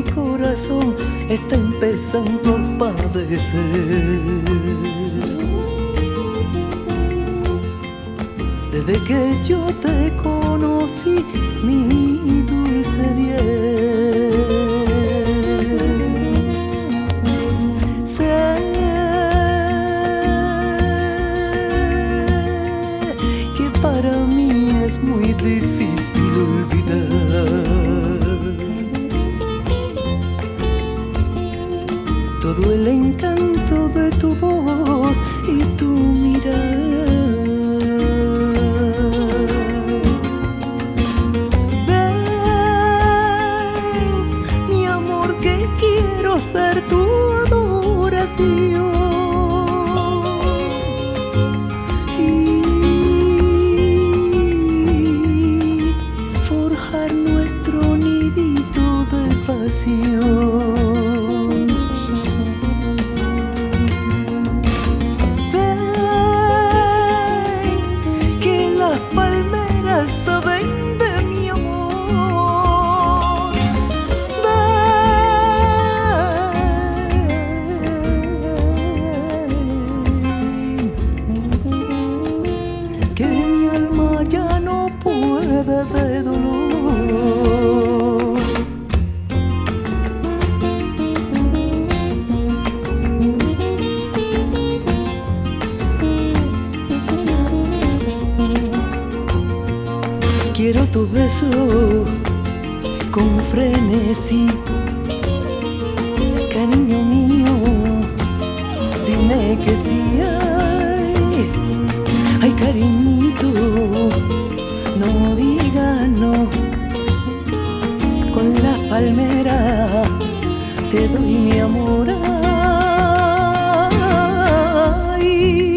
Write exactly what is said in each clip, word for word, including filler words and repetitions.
corazón está empezando a padecer. Desde que yo te conocí, mi dulce bien, sé que para mí es muy difícil olvidar todo el encanto de tu voz y tu mirada. Ser tu adoración y forjar nuestro nidito de pasión. Ven, que las palmeras saben de mi amor. Que mi alma ya no puede de dolor. Quiero tu beso con frenesí, cariño mío, dime que sí. Ay, cariñito, no digas no. Con las palmeras te doy mi amor. Ay.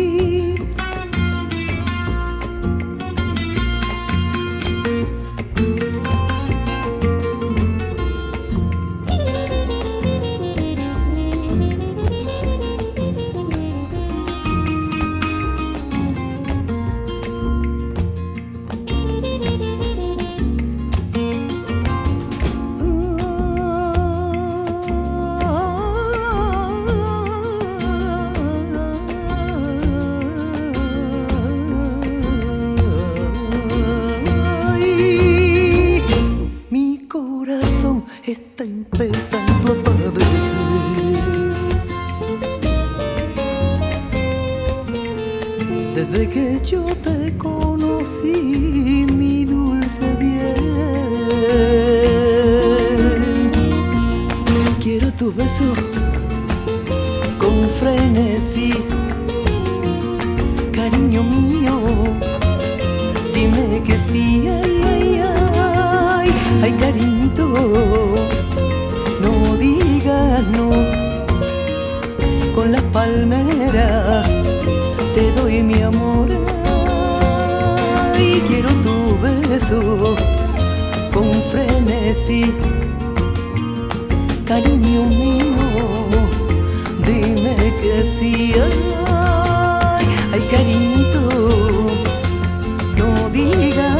Está empezando a padecer. Desde que yo te conocí, mi dulce bien, quiero tu beso con frenesí, cariño mío, dime que sí. Ay, ay, ay, ay, cariñito, no digas no. Con las palmeras te doy mi amor. Y quiero tu beso con frenesí, cariño mío, dime que sí. Ay, ay, cariñito, no digas